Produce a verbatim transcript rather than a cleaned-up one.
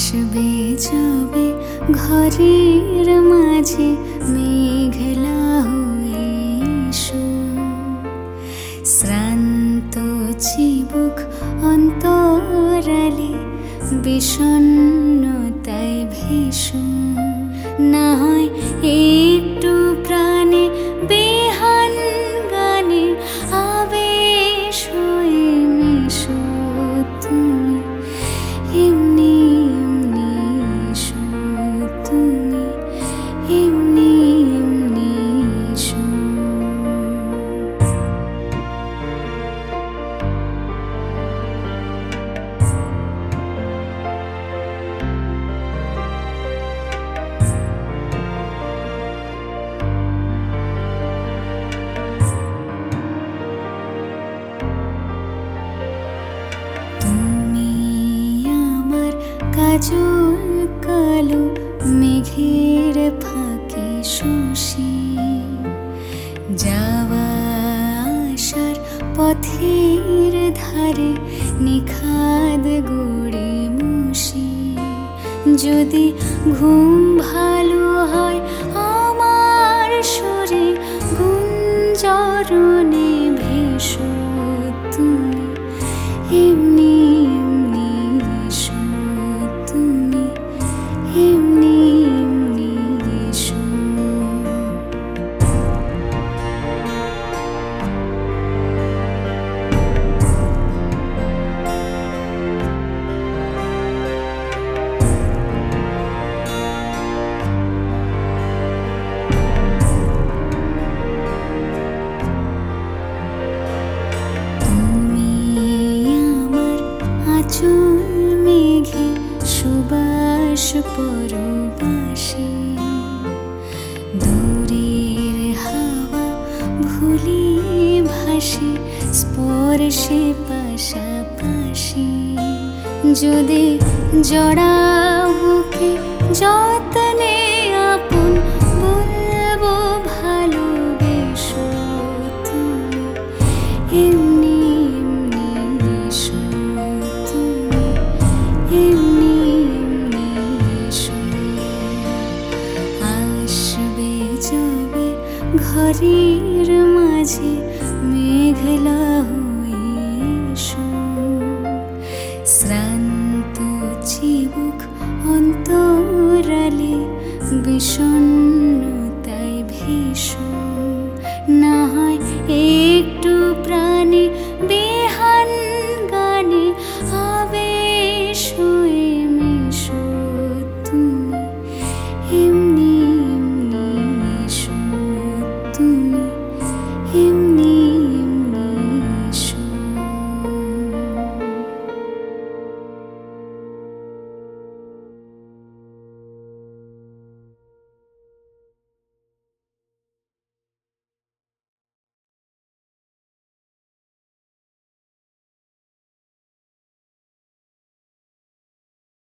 আসবে যবে ঘরের মাঝে মেঘলা হয়ে এসো, শ্রান্ত চিবুক অন্তরালে বিষণ্ণতায় ভেসো। না হয় একটু প্রাণে বেহান গানে আবেশ হয়ে মেশো তুমি, এমনি এমনি এসো তুমি, এমনি এমনি এসো। কাজল কালো মেঘের ফাঁকে শশী, যাওয়া আসার পথের ধারে নিখাদ গড়ে মুশি। যদি ঘুম ভালো হয় আমার সুরে গুঞ্জরণে ভেসো তুমি, এমনি এমনি এসো তুমি, এমনি এমনি এসো। আঁচল মেঘে সুবাস পরবাসী, দূরের হাওয়া ভুলি ভাসি স্পর্শে পাশাপাশি। যদি জড়া বুকে যত্নে আপন বলবো ভালোবেসো তুমি, এমনি এমনি এসো তুমি, এমনি এমনি এসো। আসবে যবে ঘরের মাঝে মেঘলা হয়ে এসো, শ্রান্ত চিবুক অন্তরালে বিষণ্ণতায় ভেসো।